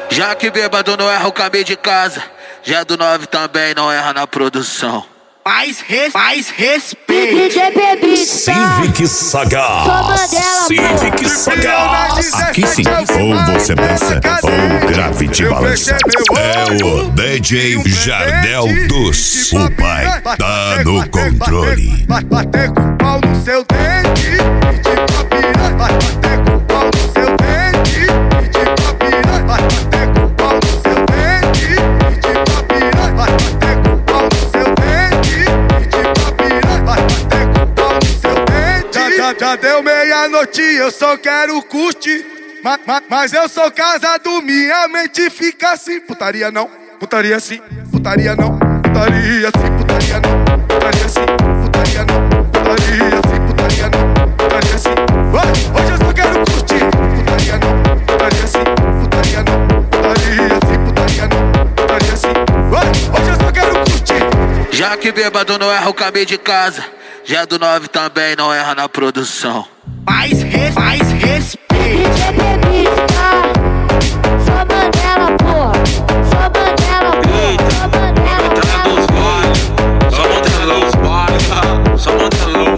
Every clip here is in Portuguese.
Já que bêbado não erra o caminho de casa, já do 9 também não erra na produção. Mais respeito. DJ Bebita, Civic Sagaz, Civic Sagaz. Aqui sim, ou você dança ou grave balança. É o DJ Jardel dos, o pai tá no controle. Bater com o pau no seu dente, pedir pra pirar. Bater com o pau no seu dente, pedir pra pirar. Bater com o pau no seu dente, pedir pra pirar. Bater com o pau no seu dente, pedir pra pirar. Bater com o pau no seu dente. Já deu meia-noite, eu só quero curtir. Mas eu sou casado, minha mente fica assim. Putaria não, putaria sim, putaria não, putaria sim, putaria não, putaria sim, putaria não, putaria sim, putaria não, putaria sim. Hoje eu só quero curtir. Putaria não, putaria sim, putaria não, putaria sim, putaria não, putaria sim. Hoje eu só quero curtir. Já que bêbado não erra o caminho de casa, já do 9 também não erra na produção. Mais respeito. DJ Bebita, sou Mandela, porra. Sou Mandela, porra. Sou Mandela, Só Mandelão os bares, só Mandelão.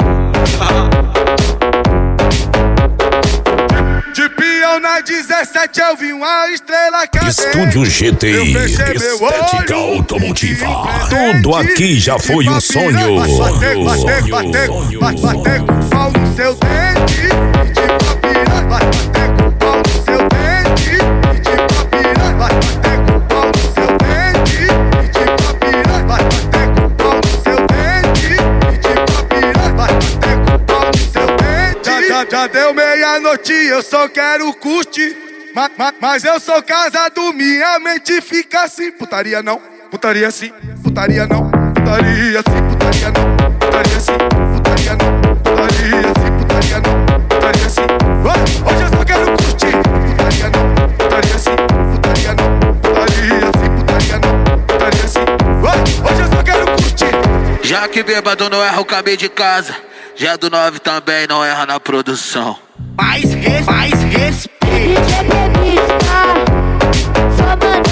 De peão na 17 eu vi uma estrela cadente. Estúdio GTI, estética automotiva. Tudo aqui já foi um sonho. Bater com o pau no seu dente, pedir pra pirar. Bater com o pau no seu dente, pedir pra pirar. Bater com o pau no seu dente, pedir pra pirar. Bater com o pau no seu dente, pedir pra pirar. Bater com o pau no seu dente. Já deu meia-noite, eu só quero curtir. Mas eu sou casado, minha mente fica assim. Putaria não, putaria sim, putaria não, putaria sim, putaria não, putaria sim, putaria não, putaria sim, putaria não, putaria sim. Hoje eu só quero curtir. Putaria não, putaria sim, putaria não, putaria sim, putaria não, putaria sim. Hoje eu só quero curtir. Já que bêbado não erra o caminho de casa, já do 9 também não erra na produção. Mais respeito. DJ Bebita, sou Mandela.